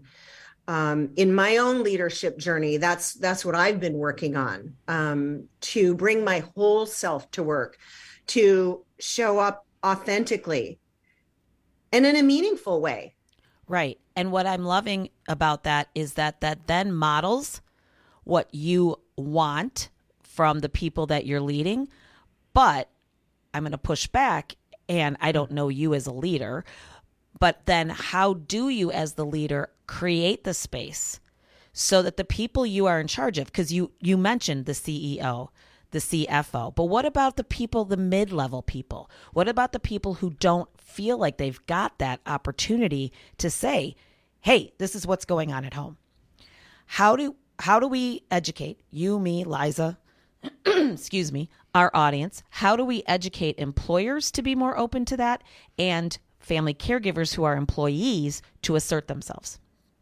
In my own leadership journey, that's what I've been working on, to bring my whole self to work, to show up authentically and in a meaningful way. Right. And what I'm loving about that is that then models what you want from the people that you're leading, but I'm going to push back, and I don't know you as a leader. But then how do you as the leader create the space so that the people you are in charge of, because you mentioned the CEO, the CFO, but what about the people, the mid-level people? What about the people who don't feel like they've got that opportunity to say, hey, this is what's going on at home? How do we educate you, me, Liza, excuse me, our audience? How do we educate employers to be more open to that, and family caregivers who are employees to assert themselves?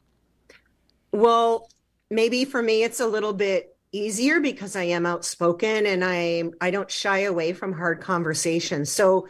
Well, maybe for me, it's a little bit easier because I am outspoken and I don't shy away from hard conversations. So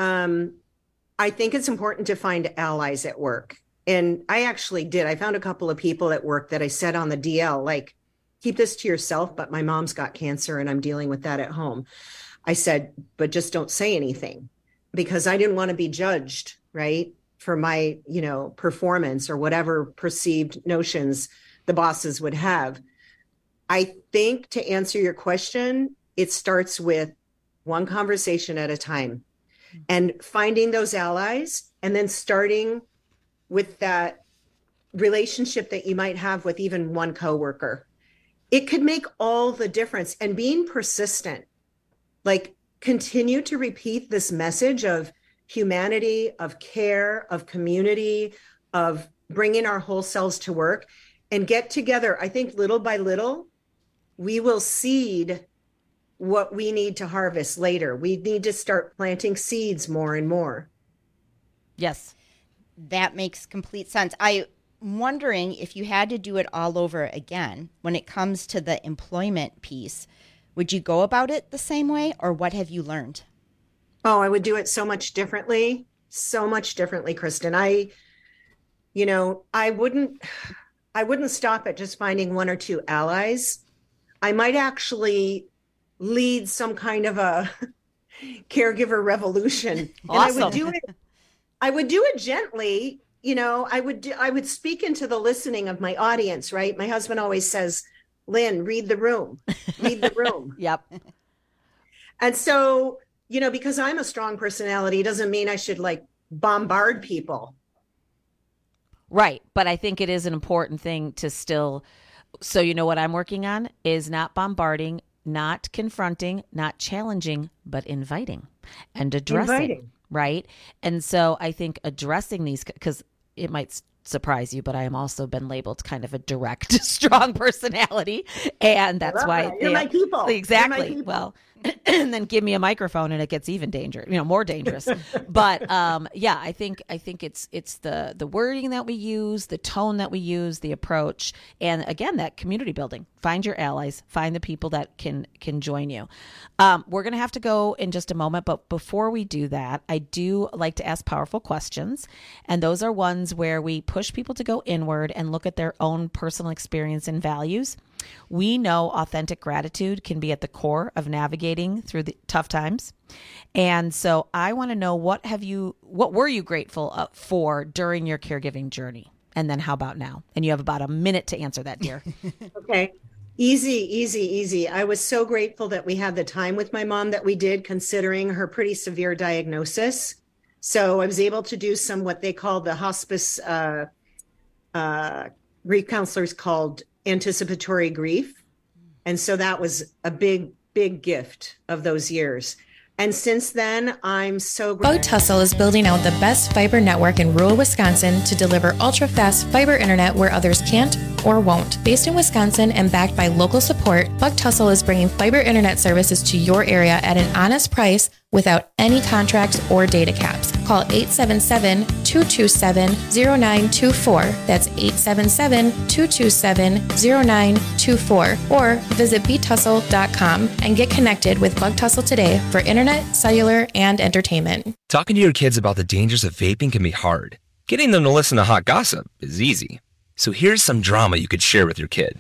I think it's important to find allies at work. And I actually did. I found a couple of people at work that I said on the DL, like, keep this to yourself, but my mom's got cancer and I'm dealing with that at home. I said, but just don't say anything, because I didn't want to be judged, right, for my, performance or whatever perceived notions the bosses would have. I think, to answer your question, it starts with one conversation at a time and finding those allies, and then starting with that relationship that you might have with even one coworker. It could make all the difference. And being persistent, like, continue to repeat this message of humanity, of care, of community, of bringing our whole selves to work, and get together. I think little by little, we will seed what we need to harvest later. We need to start planting seeds more and more. Yes. That makes complete sense. I'm wondering, if you had to do it all over again, when it comes to the employment piece, would you go about it the same way, or what have you learned? Oh, I would do it so much differently, Kristen. I wouldn't stop at just finding one or two allies. I might actually lead some kind of a caregiver revolution. Awesome. And I would do it gently. I would speak into the listening of my audience, right? My husband always says, Lynn, read the room. Yep. And so, because I'm a strong personality, doesn't mean I should bombard people. Right. But I think it is an important thing to still, so what I'm working on is not bombarding, not confronting, not challenging, but inviting and addressing. Right. And so I think addressing these, because it might surprise you, but I am also been labeled kind of a direct, strong personality. And that's why you're my people. Exactly. You're my people. Well, and then give me a microphone and it gets even more dangerous. But I think it's the wording that we use, the tone that we use, the approach, and again, that community building. Find your allies, find the people that can join you. We're going to have to go in just a moment, but before we do that, I do like to ask powerful questions, and those are ones where we push people to go inward and look at their own personal experience and values. We know authentic gratitude can be at the core of navigating through the tough times. And so I want to know, what were you grateful for during your caregiving journey? And then how about now? And you have about a minute to answer that, dear. Okay. Easy. I was so grateful that we had the time with my mom that we did, considering her pretty severe diagnosis. So I was able to do some, what they call the hospice, grief counselors called anticipatory grief. And so that was a big gift of those years. And since then, I'm so grateful. Bug Tussle is building out the best fiber network in rural Wisconsin to deliver ultra-fast fiber internet where others can't or won't. Based in Wisconsin and backed by local support, Bug Tussle is bringing fiber internet services to your area at an honest price without any contracts or data caps. Call 877-227-0924. That's 877-227-0924. Or visit btussle.com and get connected with Bug Tussle today for internet, cellular, and entertainment. Talking to your kids about the dangers of vaping can be hard. Getting them to listen to hot gossip is easy. So here's some drama you could share with your kid.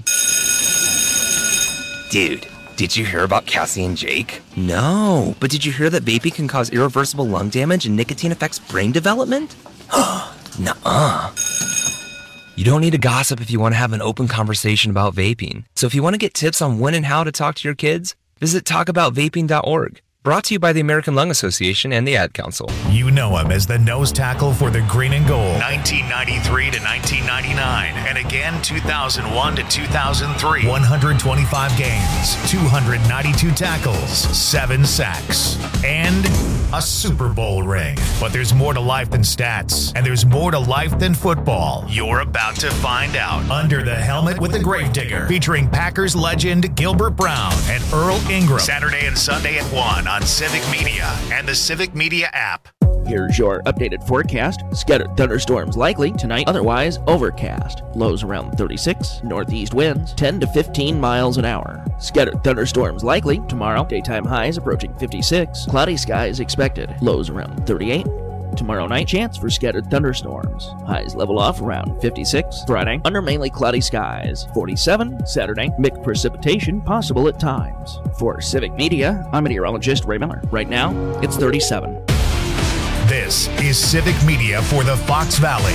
Dude, did you hear about Cassie and Jake? No, but did you hear that vaping can cause irreversible lung damage and nicotine affects brain development? Nuh-uh. You don't need to gossip if you want to have an open conversation about vaping. So if you want to get tips on when and how to talk to your kids, visit talkaboutvaping.org. Brought to you by the American Lung Association and the Ad Council. You know him as the nose tackle for the Green and Gold, 1993 to 1999, and again 2001 to 2003. 125 games, 292 tackles, 7 sacks, and a Super Bowl ring. But there's more to life than stats, and there's more to life than football. You're about to find out. Under the Helmet with the Gravedigger, featuring Packers legend Gilbert Brown and Earl Ingram. Saturday and Sunday at 1 on Civic Media and the Civic Media app. Here's your updated forecast. Scattered thunderstorms likely tonight, otherwise overcast. Lows around 36, northeast winds 10 to 15 miles an hour. Scattered thunderstorms likely tomorrow, daytime highs approaching 56. Cloudy skies expected, lows around 38. Tomorrow night, chance for scattered thunderstorms. Highs level off around 56. Friday, under mainly cloudy skies. 47. Saturday, mixed precipitation possible at times. For Civic Media, I'm meteorologist Ray Miller. Right now, it's 37. This is Civic Media for the Fox Valley.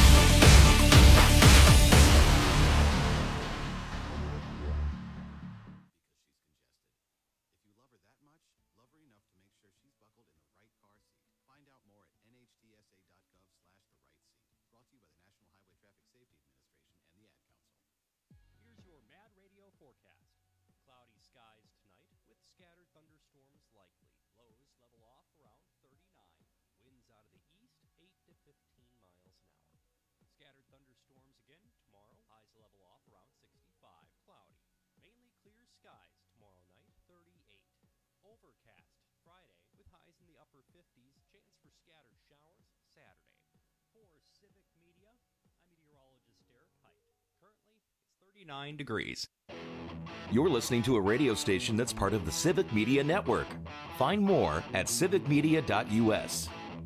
Degrees. You're listening to a radio station that's part of the Civic Media Network. Find more at civicmedia.us.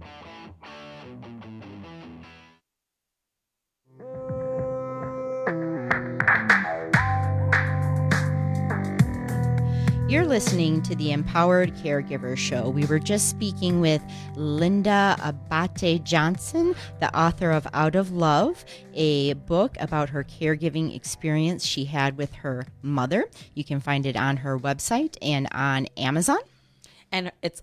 You're listening to the Empowered Caregiver Show. We were just speaking with Linda Abate Johnson, the author of Out of Love, a book about her caregiving experience she had with her mother. You can find it on her website and on Amazon. And it's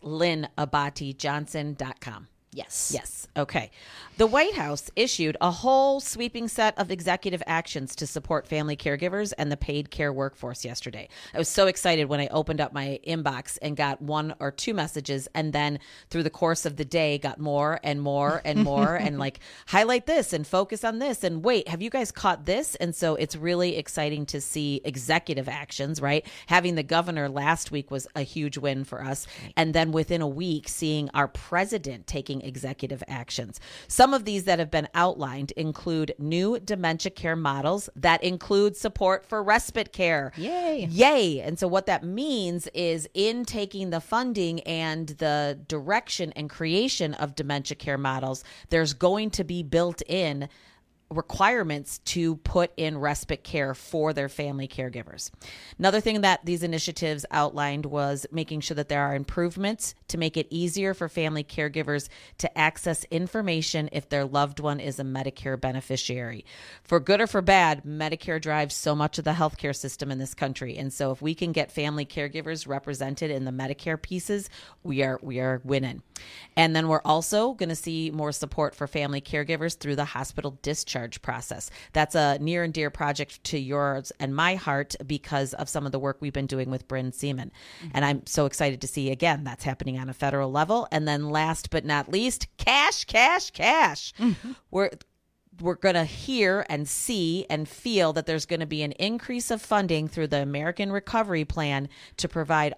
lynnabatejohnson.com. Yes. Yes. Okay. The White House issued a whole sweeping set of executive actions to support family caregivers and the paid care workforce yesterday. I was so excited when I opened up my inbox and got 1 or 2 messages, and then through the course of the day got more and more and more and like highlight this and focus on this and wait, have you guys caught this? And so it's really exciting to see executive actions, right? Having the governor last week was a huge win for us. And then within a week, seeing our president taking executive actions. Some of these that have been outlined include new dementia care models that include support for respite care. Yay. Yay. And so what that means is in taking the funding and the direction and creation of dementia care models, there's going to be built in requirements to put in respite care for their family caregivers. Another thing that these initiatives outlined was making sure that there are improvements to make it easier for family caregivers to access information if their loved one is a Medicare beneficiary. For good or for bad, Medicare drives so much of the healthcare system in this country. And so if we can get family caregivers represented in the Medicare pieces, we are winning. And then we're also going to see more support for family caregivers through the hospital discharge process. That's a near and dear project to yours and my heart because of some of the work we've been doing with Bryn Seaman. Mm-hmm. And I'm so excited to see, again, that's happening on a federal level. And then last but not least, cash. Mm-hmm. We're going to hear and see and feel that there's going to be an increase of funding through the American Recovery Plan to provide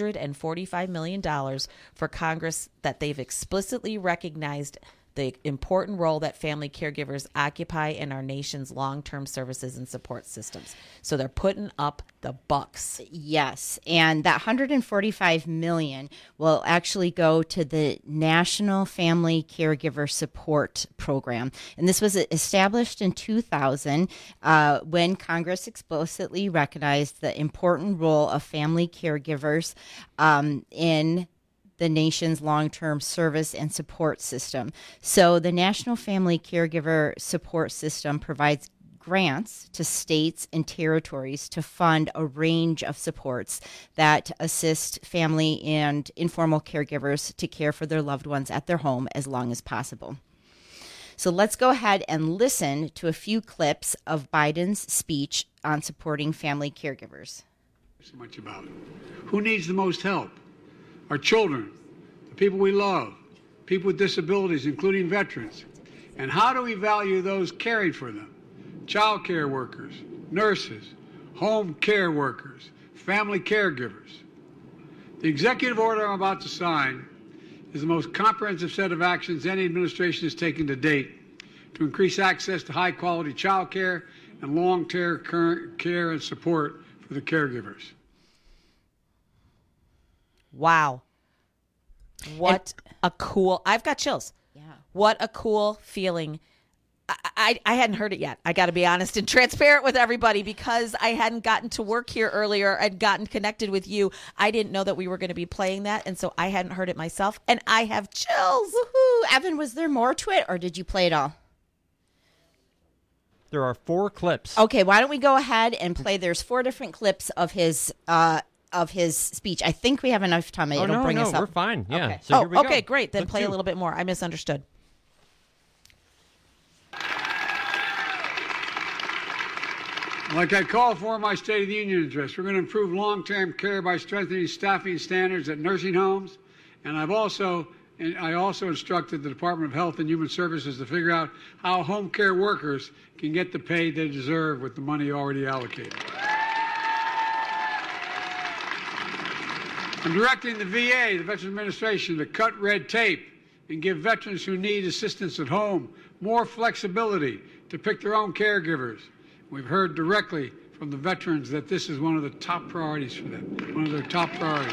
$145 million for Congress that they've explicitly recognized the important role that family caregivers occupy in our nation's long-term services and support systems. So they're putting up the bucks. Yes, and that $145 million will actually go to the National Family Caregiver Support Program. And this was established in 2000 when Congress explicitly recognized the important role of family caregivers in the nation's long-term service and support system. So the National Family Caregiver Support System provides grants to states and territories to fund a range of supports that assist family and informal caregivers to care for their loved ones at their home as long as possible. So let's go ahead and listen to a few clips of Biden's speech on supporting family caregivers. So much about it. Who needs the most help? Our children, the people we love, people with disabilities, including veterans. And how do we value those caring for them? Child care workers, nurses, home care workers, family caregivers. The executive order I'm about to sign is the most comprehensive set of actions any administration has taken to date to increase access to high-quality child care and long-term care and support for the caregivers. Wow. What a cool, I've got chills. Yeah. What a cool feeling. I hadn't heard it yet. I got to be honest and transparent with everybody because I hadn't gotten to work here earlier. I'd gotten connected with you. I didn't know that we were going to be playing that. And so I hadn't heard it myself. And I have chills. Woohoo. Evan, was there more to it or did you play it all? There are 4 clips. Okay, why don't we go ahead and play? There's 4 different clips of his speech. I think we have enough time. It'll bring us up. We're fine. Yeah. Okay. So here we okay, go. Great. Then play a little bit more. I misunderstood. Like I called for in my State of the Union address, we're going to improve long-term care by strengthening staffing standards at nursing homes. And I also instructed the Department of Health and Human Services to figure out how home care workers can get the pay they deserve with the money already allocated. I'm directing the VA, the Veterans Administration, to cut red tape and give veterans who need assistance at home more flexibility to pick their own caregivers. We've heard directly from the veterans that this is one of the top priorities for them, one of their top priorities.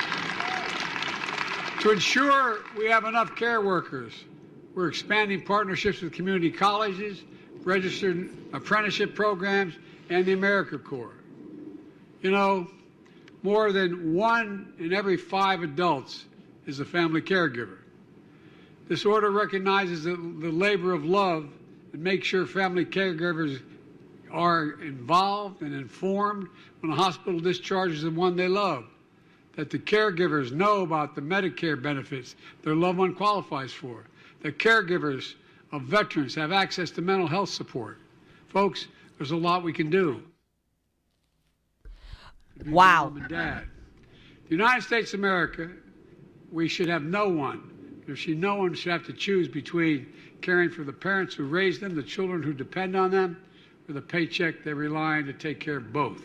To ensure we have enough care workers, we're expanding partnerships with community colleges, registered apprenticeship programs, and the AmeriCorps. You know, more than 1 in every 5 adults is a family caregiver. This order recognizes the labor of love and makes sure family caregivers are involved and informed when a hospital discharges the one they love, that the caregivers know about the Medicare benefits their loved one qualifies for, that caregivers of veterans have access to mental health support. Folks, there's a lot we can do. Wow. Mom and Dad. The United States of America, we should have no one. No one should have to choose between caring for the parents who raised them, the children who depend on them, or the paycheck they rely on to take care of both.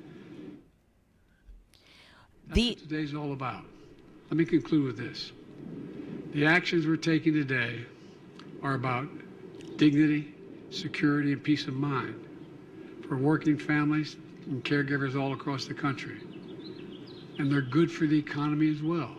That's what today's all about. Let me conclude with this. The actions we're taking today are about dignity, security, and peace of mind for working families and caregivers all across the country. And they're good for the economy as well.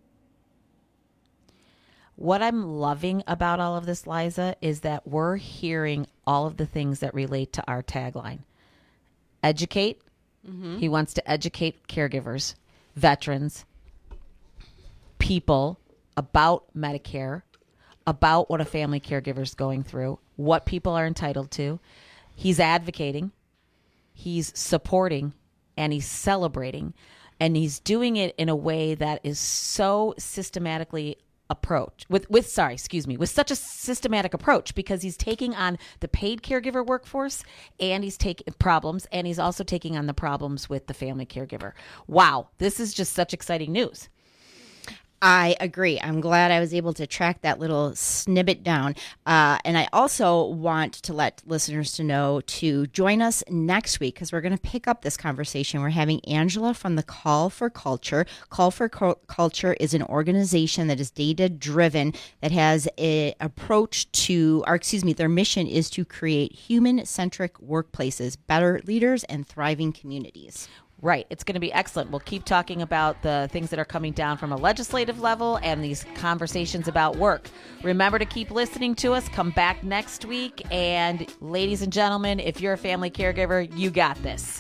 What I'm loving about all of this, Liza, is that we're hearing all of the things that relate to our tagline. Educate. Mm-hmm. He wants to educate caregivers, veterans, people about Medicare, about what a family caregiver is going through, what people are entitled to. He's advocating, he's supporting, and he's celebrating. And he's doing it in a way that is so systematically with such a systematic approach, because he's taking on the paid caregiver workforce and he's taking problems, and he's also taking on the problems with the family caregiver. Wow, this is just such exciting news. I agree. I'm glad I was able to track that little snippet down. And I also want to let listeners to know to join us next week, because we're going to pick up this conversation. We're having Angela from the Call for Culture. Call for Culture is an organization that is data-driven, that has an approach to, their mission is to create human-centric workplaces, better leaders, and thriving communities. Right. It's going to be excellent. We'll keep talking about the things that are coming down from a legislative level and these conversations about work. Remember to keep listening to us. Come back next week. And ladies and gentlemen, if you're a family caregiver, you got this.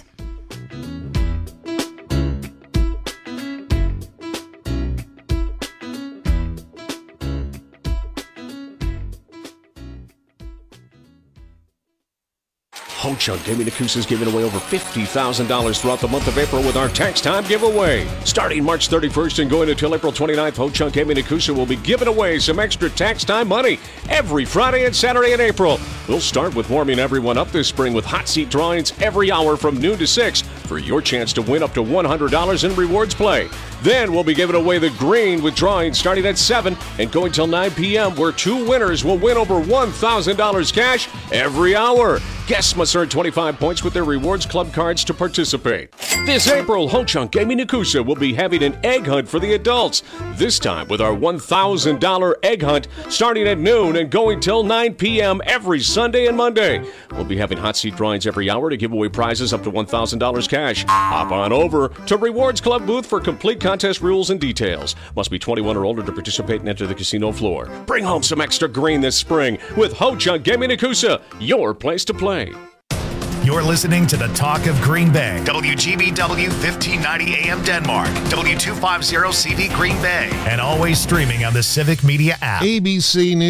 Ho Chunk Gaming Nakusa is giving away over $50,000 throughout the month of April with our Tax Time giveaway. Starting March 31st and going until April 29th, Ho Chunk Gaming Nakusa will be giving away some extra tax time money every Friday and Saturday in April. We'll start with warming everyone up this spring with hot seat drawings every hour from noon to 6 for your chance to win up to $100 in rewards play. Then we'll be giving away the green with drawings starting at 7 and going till 9 p.m. where 2 winners will win over $1,000 cash every hour. Guests must earn 25 points with their Rewards Club cards to participate. This April, Ho Chunk Gaming Nakusa will be having an egg hunt for the adults. This time with our $1,000 egg hunt starting at noon and going till 9 p.m. every Sunday and Monday. We'll be having hot seat drawings every hour to give away prizes up to $1,000 cash. Hop on over to Rewards Club booth for complete contest rules and details. Must be 21 or older to participate and enter the casino floor. Bring home some extra green this spring with Ho Chunk Gaming Nakusa, your place to play. You're listening to the Talk of Green Bay. WGBW 1590 AM Denmark. W250 CV Green Bay. And always streaming on the Civic Media app. ABC News.